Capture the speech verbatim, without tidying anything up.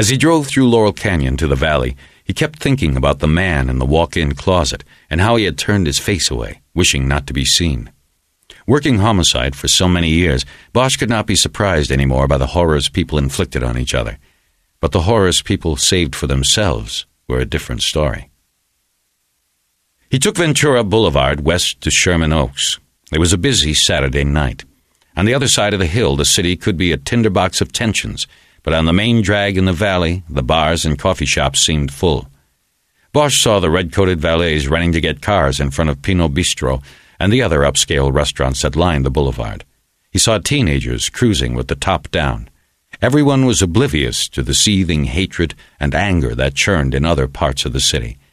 As he drove through Laurel Canyon to the valley, he kept thinking about the man in the walk-in closet and how he had turned his face away, wishing not to be seen. Working homicide for so many years, Bosch could not be surprised anymore by the horrors people inflicted on each other. But the horrors people saved for themselves were a different story. He took Ventura Boulevard west to Sherman Oaks. It was a busy Saturday night. On the other side of the hill, the city could be a tinderbox of tensions, but on the main drag in the valley, the bars and coffee shops seemed full. Bosch saw the red-coated valets running to get cars in front of Pinot Bistro and the other upscale restaurants that lined the boulevard. He saw teenagers cruising with the top down. Everyone was oblivious to the seething hatred and anger that churned in other parts of the city,